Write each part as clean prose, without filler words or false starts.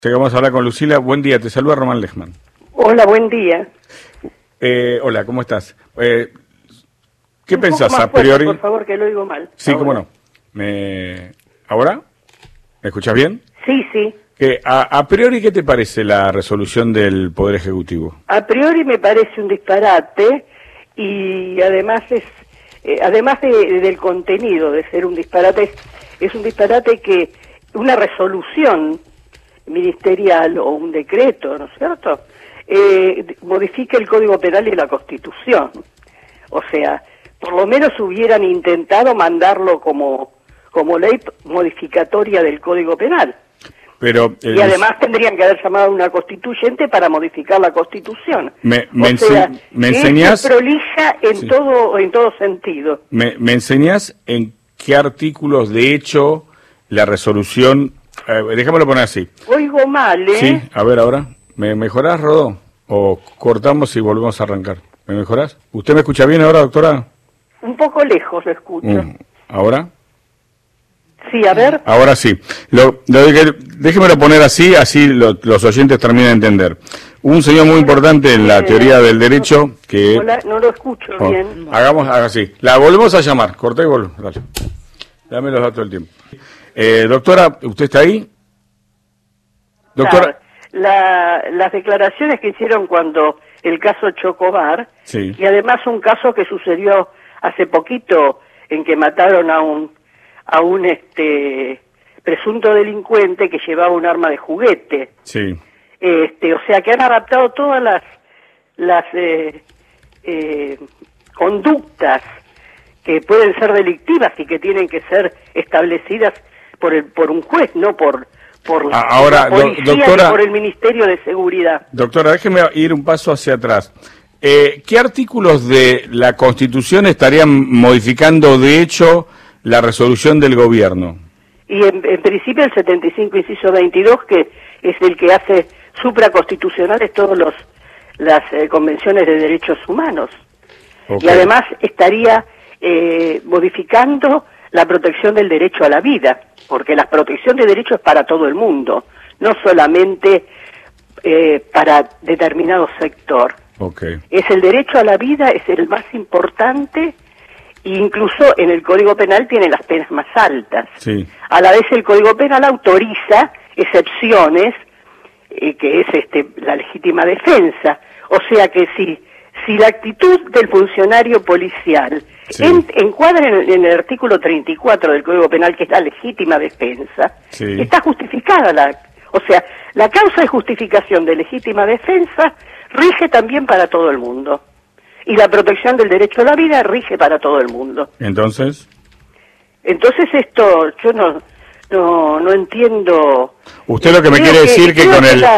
Llegamos a hablar con Lucila. Buen día, te saluda Román Lechman. Hola, buen día. Hola, ¿cómo estás? ¿Qué Un pensás poco más a priori? fuerte, por favor, que lo oigo mal. Sí, Ahora. cómo no. ¿Ahora? ¿Me escuchas bien? Sí, sí. A priori, ¿qué te parece la resolución del Poder Ejecutivo? A priori me parece un disparate y además del contenido de ser un disparate, es un disparate que una resolución ministerial o un decreto, ¿no es cierto?, modifica el Código Penal y la Constitución. O sea, por lo menos hubieran intentado mandarlo como ley modificatoria del Código Penal. Pero y además tendrían que haber llamado a una constituyente para modificar la Constitución. ¿Me enseñás? Es prolija en sí. en todo sentido. ¿Me enseñás en qué artículos, de hecho, la resolución... déjamelo poner así. Oigo mal, ¿eh? Sí, a ver ahora. ¿Me mejorás, Rodó? ¿O cortamos y volvemos a arrancar? ¿Me mejorás? ¿Usted me escucha bien ahora, doctora? Un poco lejos lo escucho. ¿Ahora? Sí, a ver. Ahora sí. Déjemelo poner así los oyentes terminan de entender. Un señor muy importante en la teoría del derecho que... No lo escucho bien. Hagamos así. La volvemos a llamar. Corté y volvemos. Gracias. Dame los datos del tiempo. Doctora, ¿usted está ahí? Doctora. Las declaraciones que hicieron cuando el caso Chocobar, sí. Y además un caso que sucedió hace poquito en que mataron a un presunto delincuente que llevaba un arma de juguete. Sí. O sea que han adaptado todas las conductas que pueden ser delictivas y que tienen que ser establecidas por un juez, no por ahora, la policía, doctora, ni por el Ministerio de Seguridad. Doctora, déjeme ir un paso hacia atrás. ¿Qué artículos de la Constitución estarían modificando de hecho la resolución del gobierno? Y en principio el 75, inciso 22, que es el que hace supraconstitucionales todas las convenciones de derechos humanos. Okay. Y además estaría modificando la protección del derecho a la vida, porque la protección de derechos es para todo el mundo, no solamente para determinado sector. Okay. Es el derecho a la vida, es el más importante, e incluso en el Código Penal tiene las penas más altas. Sí. A la vez el Código Penal autoriza excepciones, que es la legítima defensa. O sea que si la actitud del funcionario policial sí. encuadra en el artículo 34 del Código Penal, que es la legítima defensa, sí. Está justificada o sea, la causa de justificación de legítima defensa rige también para todo el mundo. Y la protección del derecho a la vida rige para todo el mundo. Entonces esto, yo no entiendo. Usted lo que me quiere decir que con el...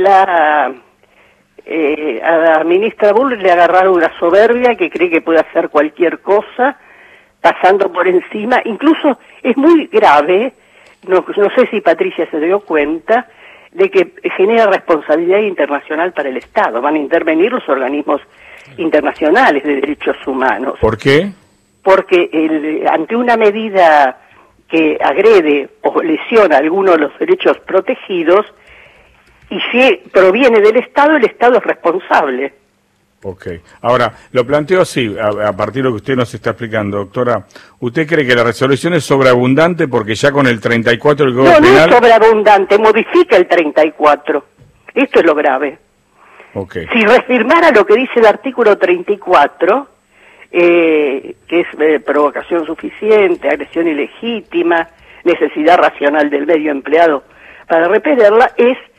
a la ministra Bull le agarraron una soberbia que cree que puede hacer cualquier cosa, pasando por encima. Incluso es muy grave, no sé si Patricia se dio cuenta, de que genera responsabilidad internacional para el Estado. Van a intervenir los organismos internacionales de derechos humanos. ¿Por qué? Porque ante una medida que agrede o lesiona alguno de los derechos protegidos, y si proviene del Estado, el Estado es responsable. Ok. Ahora, lo planteo así, a partir de lo que usted nos está explicando, doctora. ¿Usted cree que la resolución es sobreabundante porque ya con el 34 del Código Penal... No es sobreabundante, modifica el 34. Esto es lo grave. Okay. Si reafirmara lo que dice el artículo 34, que es provocación suficiente, agresión ilegítima, necesidad racional del medio empleado para repelerla,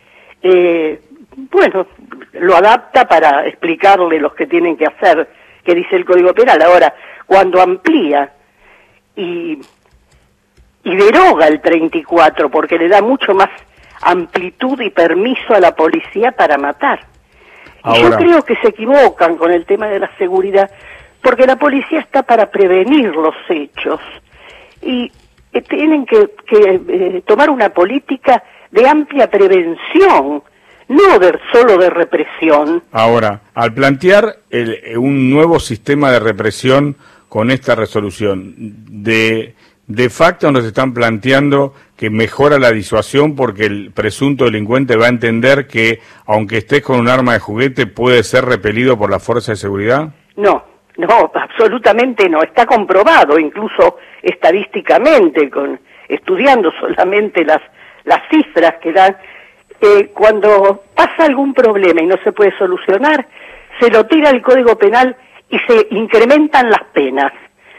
lo adapta para explicarle los que tienen que hacer, que dice el Código Penal. Ahora, cuando amplía y deroga el 34, porque le da mucho más amplitud y permiso a la policía para matar. Y yo creo que se equivocan con el tema de la seguridad, porque la policía está para prevenir los hechos y tienen que tomar una política de amplia prevención, no solo de represión. Ahora, al plantear un nuevo sistema de represión con esta resolución, de De facto nos están planteando que mejora la disuasión porque el presunto delincuente va a entender que, aunque estés con un arma de juguete, puede ser repelido por la fuerza de seguridad. No, absolutamente no. Está comprobado, incluso estadísticamente, estudiando solamente las cifras que dan. Cuando pasa algún problema y no se puede solucionar, se lo tira al Código Penal y se incrementan las penas.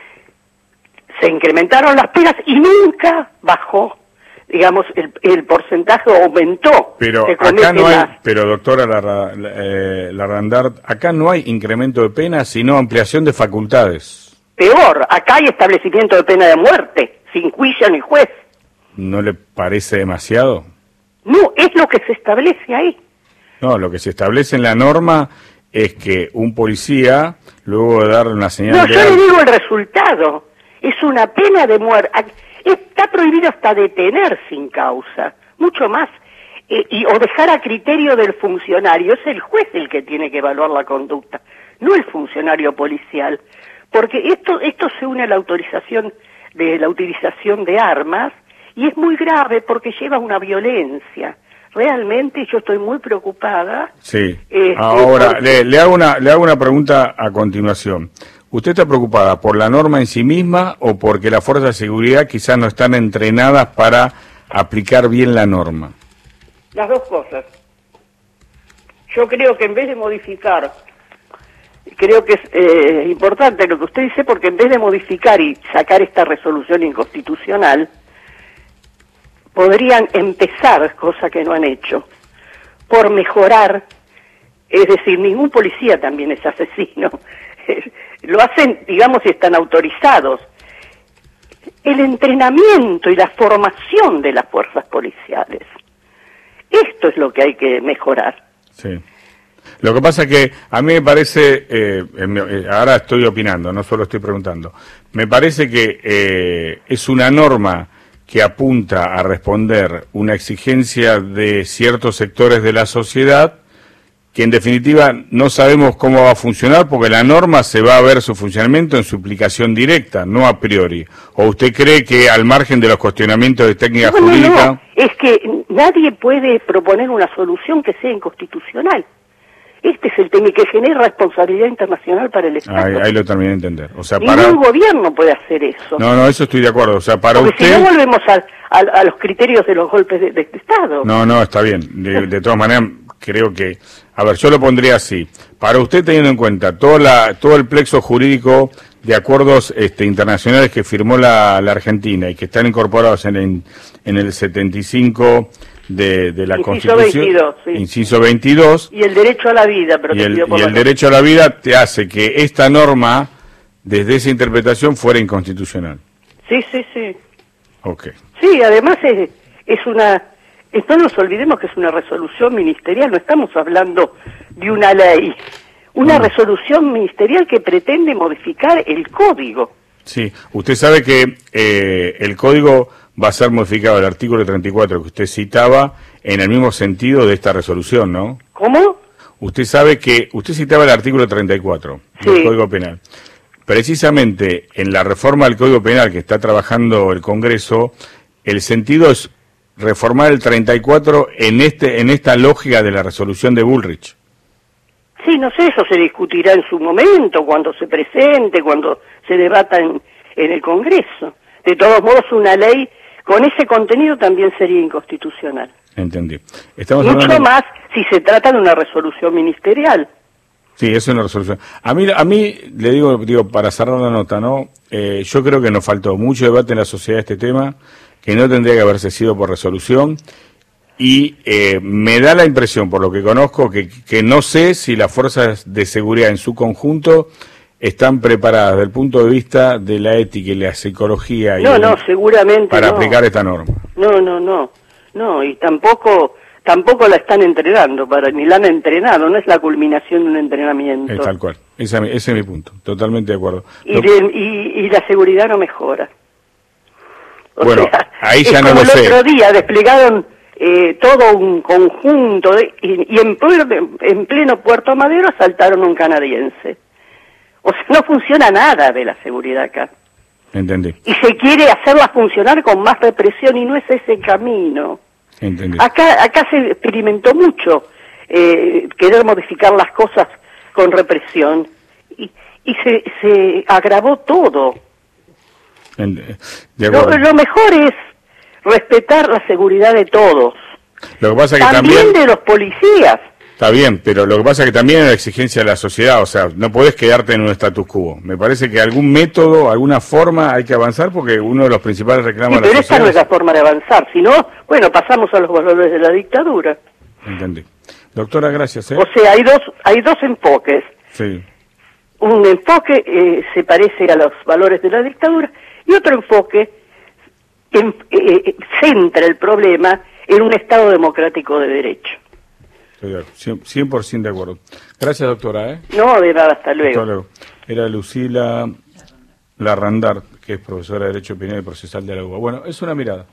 Se incrementaron las penas y nunca bajó, digamos, el porcentaje aumentó. Pero acá no hay, pero doctora Larrandart, acá no hay incremento de penas, sino ampliación de facultades. Peor, acá hay establecimiento de pena de muerte, sin juicio ni juez. ¿No le parece demasiado? No, es lo que se establece ahí. No, lo que se establece en la norma es que un policía, luego de darle una señal No, yo le digo el resultado. Es una pena de muerte. Está prohibido hasta detener sin causa, mucho más. O dejar a criterio del funcionario. Es el juez el que tiene que evaluar la conducta, no el funcionario policial. Porque esto se une a la autorización de la utilización de armas y es muy grave porque lleva una violencia. Realmente yo estoy muy preocupada. Sí. Ahora, le hago una pregunta a continuación. ¿Usted está preocupada por la norma en sí misma o porque las fuerzas de seguridad quizás no están entrenadas para aplicar bien la norma? Las dos cosas. Yo creo que en vez de modificar, creo que es importante lo que usted dice, porque en vez de modificar y sacar esta resolución inconstitucional, podrían empezar, cosa que no han hecho, por mejorar. Es decir, ningún policía también es asesino. Lo hacen, digamos, y están autorizados. El entrenamiento y la formación de las fuerzas policiales. Esto es lo que hay que mejorar. Sí. Lo que pasa es que a mí me parece, ahora estoy opinando, no solo estoy preguntando, me parece que es una norma que apunta a responder una exigencia de ciertos sectores de la sociedad que en definitiva no sabemos cómo va a funcionar porque la norma se va a ver su funcionamiento en su aplicación directa, no a priori. ¿O usted cree que al margen de los cuestionamientos de técnica jurídica? No, es que nadie puede proponer una solución que sea inconstitucional. Este es el tema que genera responsabilidad internacional para el Estado. Ahí lo terminé de entender. O sea, ningún gobierno puede hacer eso. No, eso estoy de acuerdo. O sea, para porque usted... si no volvemos a los criterios de los golpes de Estado. No, está bien. De todas maneras, creo que... A ver, yo lo pondría así. Para usted, teniendo en cuenta todo el plexo jurídico de acuerdos internacionales que firmó la Argentina y que están incorporados en el 75 de la inciso Constitución, 22, sí. Inciso 22, y el derecho a la vida, el derecho a la vida te hace que esta norma, desde esa interpretación, fuera inconstitucional. Sí. Ok. Sí, además es una... No nos olvidemos que es una resolución ministerial, no estamos hablando de una ley. Una resolución ministerial que pretende modificar el código. Sí, usted sabe que el código va a ser modificado, el artículo 34 que usted citaba, en el mismo sentido de esta resolución, ¿no? ¿Cómo? Usted sabe que usted citaba el artículo 34 del Código Penal. Precisamente en la reforma del Código Penal que está trabajando el Congreso, el sentido es reformar el 34 en esta lógica de la resolución de Bullrich. Sí, no sé, eso se discutirá en su momento, cuando se presente, cuando se debata en el Congreso. De todos modos, una ley con ese contenido también sería inconstitucional. Entendí. Mucho más si se trata de una resolución ministerial. Sí, es una resolución. A mí le digo para cerrar la nota, ¿no? Yo creo que nos faltó mucho debate en la sociedad de este tema, que no tendría que haberse sido por resolución, y me da la impresión, por lo que conozco, que no sé si las fuerzas de seguridad en su conjunto están preparadas desde el punto de vista de la ética y la psicología seguramente para aplicar esta norma. No, y tampoco la están entrenando, ni la han entrenado, no es la culminación de un entrenamiento. Es tal cual, ese es mi punto, totalmente de acuerdo. Y la seguridad no mejora. Bueno, ahí ya no lo sé. El otro día desplegaron todo un conjunto y en pleno Puerto Madero asaltaron a un canadiense. O sea, no funciona nada de la seguridad acá. Entendí. Y se quiere hacerla funcionar con más represión y no es ese camino. Entendí. Acá se experimentó mucho querer modificar las cosas con represión y se agravó todo. Lo mejor es respetar la seguridad de todos. Lo que pasa es que también de los policías. Está bien, pero lo que pasa es que también es la exigencia de la sociedad, o sea, no podés quedarte en un status quo. Me parece que algún método, alguna forma hay que avanzar porque uno de los principales reclamos de la sociedad... Pero esta no es la forma de avanzar, sino, bueno, pasamos a los valores de la dictadura. Entendí. Doctora, gracias. O sea, hay dos enfoques. Sí. Un enfoque se parece a los valores de la dictadura y otro enfoque centra el problema en un Estado democrático de derecho. Estoy 100% de acuerdo. Gracias, doctora. No, de nada, hasta luego. Hasta luego. Era Lucila Larrandar, que es profesora de Derecho Penal y Procesal de la UBA. Bueno, es una mirada.